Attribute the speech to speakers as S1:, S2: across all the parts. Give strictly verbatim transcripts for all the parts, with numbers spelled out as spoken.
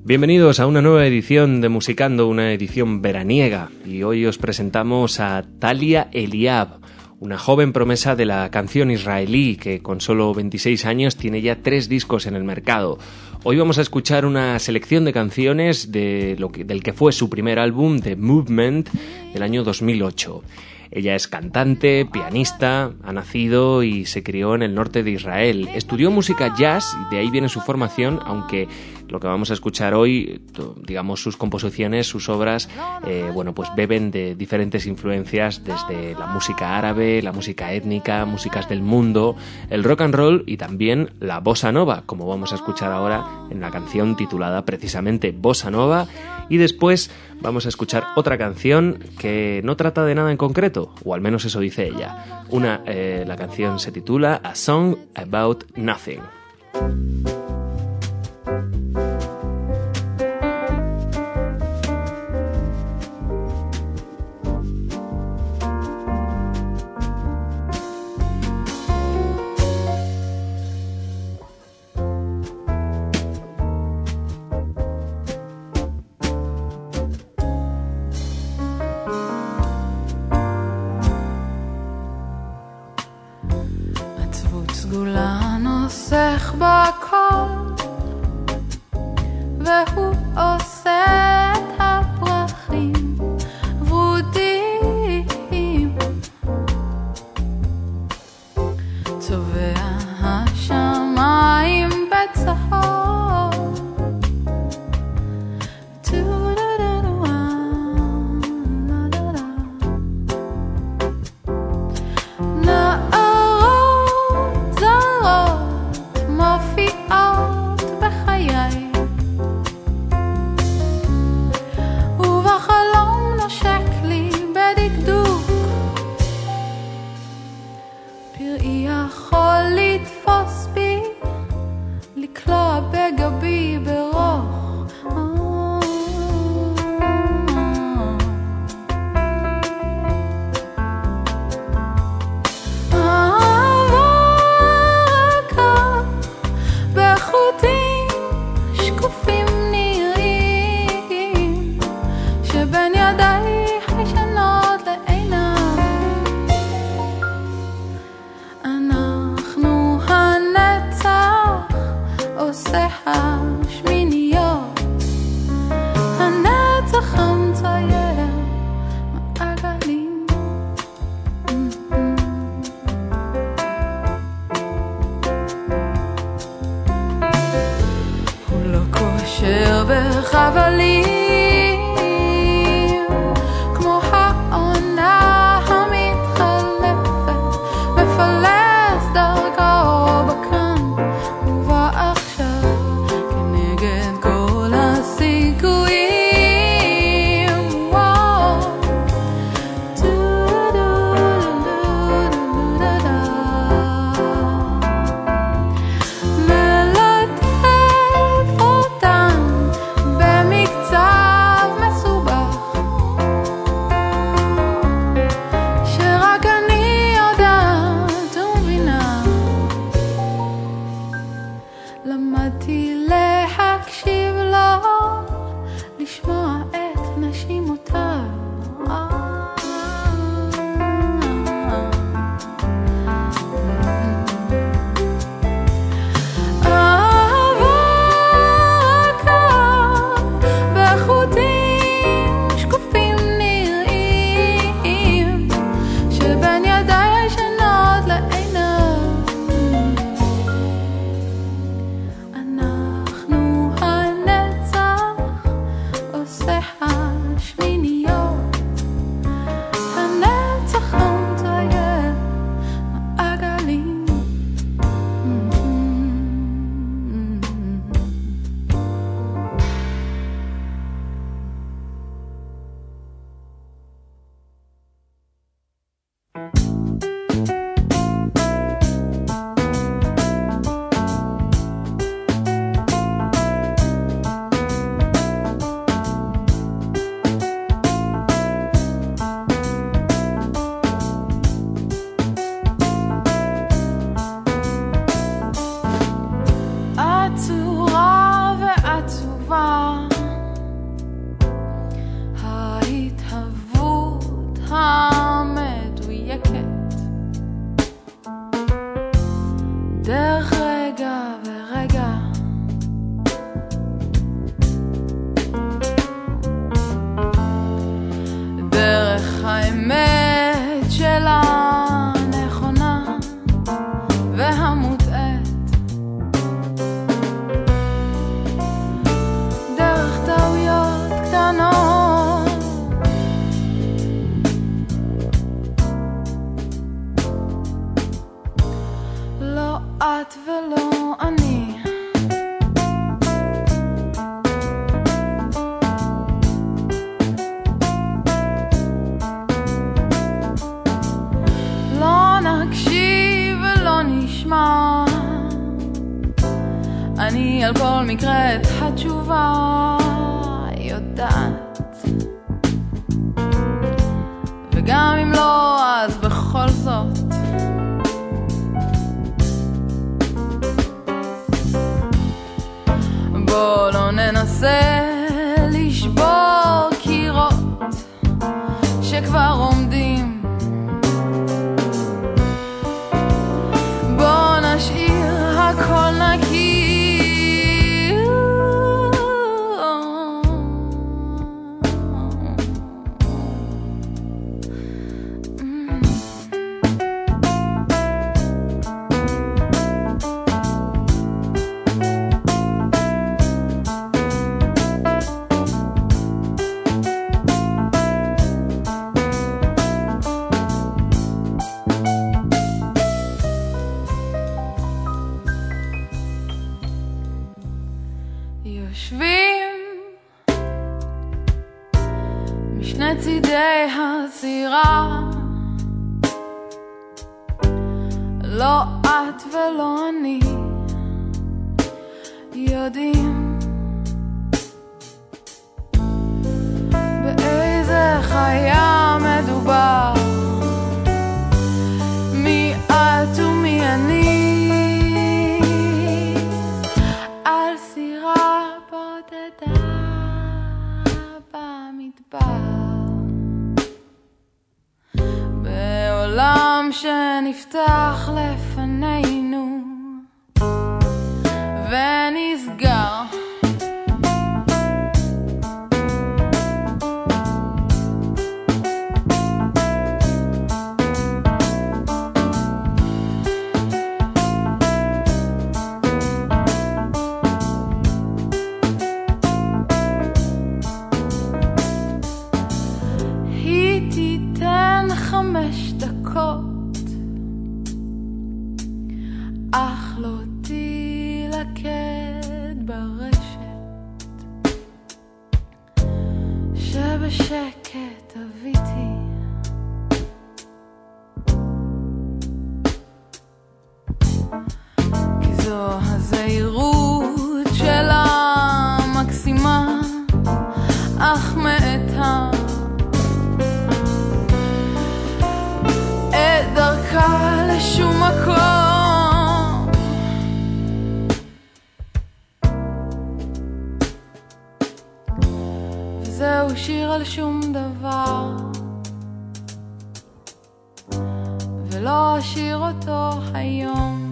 S1: Bienvenidos a una nueva edición de Musicando, una edición veraniega, y hoy os presentamos a Talia Eliab, una joven promesa de la canción israelí que con solo veintiséis años tiene ya tres discos en el mercado. Hoy vamos a escuchar una selección de canciones de lo que, del que fue su primer álbum, The Movement, del año dos mil ocho. Ella es cantante, pianista, ha nacido y se crió en el norte de Israel. Estudió música jazz y de ahí viene su formación, aunque lo que vamos a escuchar hoy, digamos sus composiciones, sus obras, eh, bueno, pues beben de diferentes influencias desde la música árabe, la música étnica, músicas del mundo, el rock and roll y también la bossa nova, como vamos a escuchar ahora en la canción titulada precisamente Bossa Nova. Y después vamos a escuchar otra canción que no trata de nada en concreto, o al menos eso dice ella. Una, eh, la canción se titula A Song About Nothing.
S2: מלטף אותם במקצת מקרה את התשובה יודעת, וגם אם לא אז בכל זאת בוא לא ננסה לשבור קירות שכבר עומדים, בוא נשאיר הכל נקי. משני צידי הסירה, לא את ולא אני יודעים באיזה חיה מדובר, מי את ומי אני, על סירה בודדה במדבר, בעולם שנפתח לפנינו ונסגר. היא תיתן חמש דקות, אך לא תילכד ברשת, שבשקט אביתי כי זו הזהירות שלה מקסימה אך מאטה את דרכה לשום מקום, וזהו שיר על שום דבר, ולא אשיר אותו היום.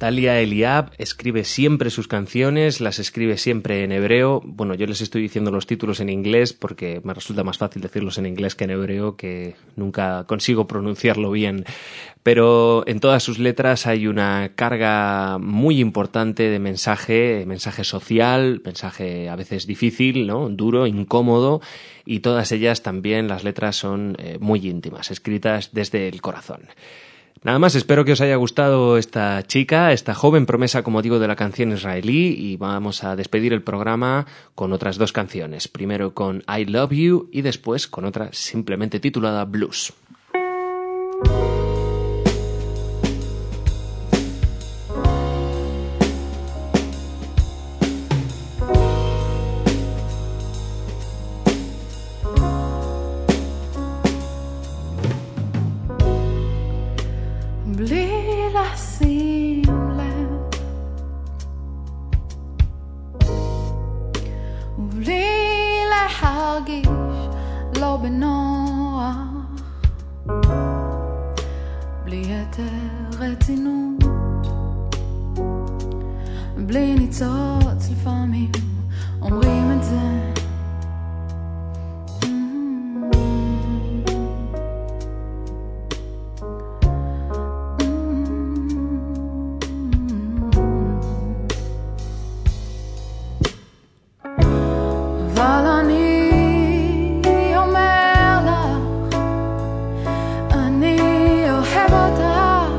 S1: Talia Eliab escribe siempre sus canciones, las escribe siempre en hebreo. Bueno, yo les estoy diciendo los títulos en inglés porque me resulta más fácil decirlos en inglés que en hebreo, que nunca consigo pronunciarlo bien. Pero en todas sus letras hay una carga muy importante de mensaje, mensaje social, mensaje a veces difícil, ¿no? Duro, incómodo, y todas ellas también, las letras son eh, muy íntimas, escritas desde el corazón. Nada más, espero que os haya gustado esta chica, esta joven promesa, como digo, de la canción israelí, y vamos a despedir el programa con otras dos canciones. Primero con I Love You y después con otra simplemente titulada Blues.
S2: בלי ניצוץ לפעמים אומרים את זה אבל אני אומר לך אני אוהב אותך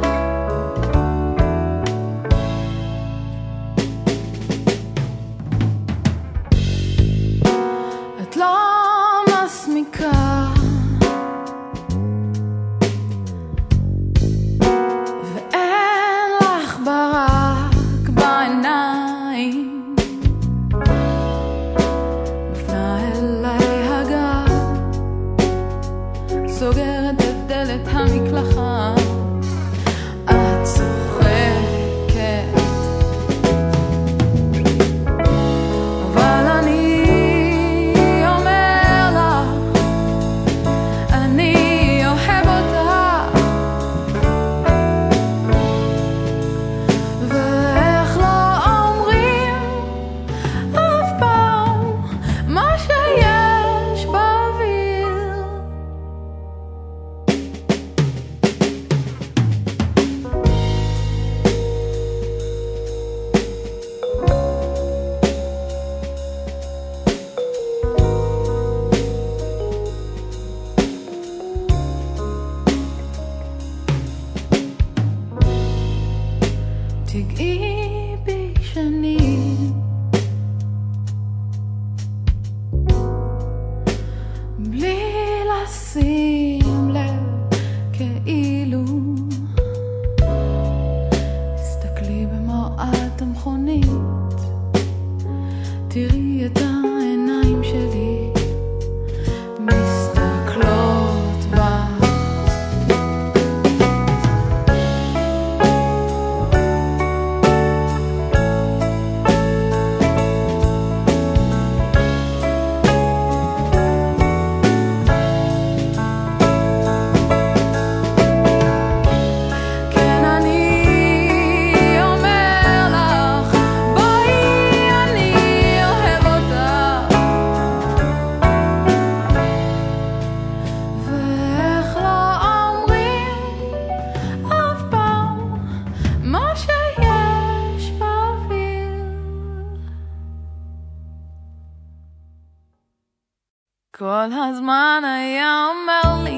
S2: כל הזמן היה אומר לי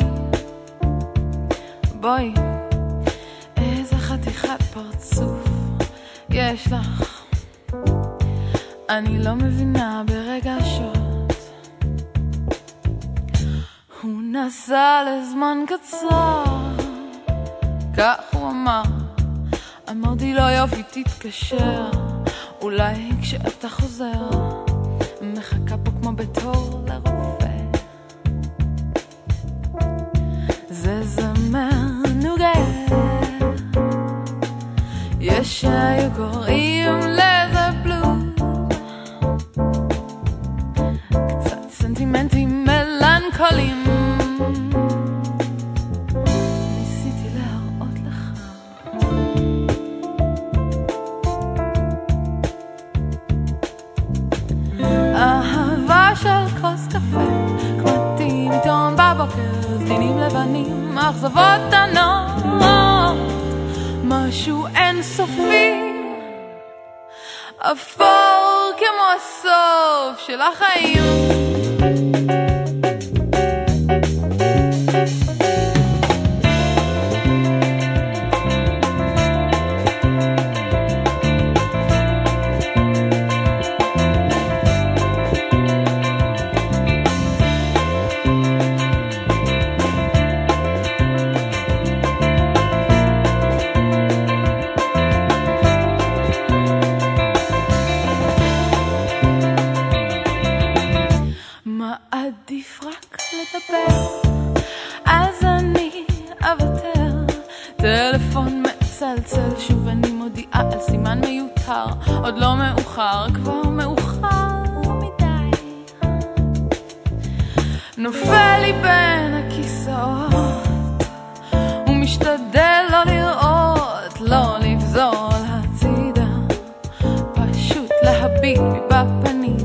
S2: בואי איזה חתיכת פרצוף יש לך אני לא מבינה ברגשות הוא נסע לזמן קצר כך הוא אמר אמרתי לו יופי תתקשר אולי כשאתה חוזר מחכה פה כמו בתור לרופא זה זמר נוגע יש שהיו קוראים לזה בלוז קצת סנטימנטים מלנכוליים ניסיתי להראות לך כוס קפה, קמטים עיתון בבוקר, סדינים לבנים, אכזבות ענות, משהו אינסופי, אפור כמו הסוף של החיים. אז אני אוותר, טלפון מצלצל, שוב אני מודיעה על סימן מיותר, עוד לא מאוחר, כבר מאוחר מדי, נופל לי בין הכיסאות ומשתדל לא לראות, לא לבזול הצידה, פשוט להביט בי בפנים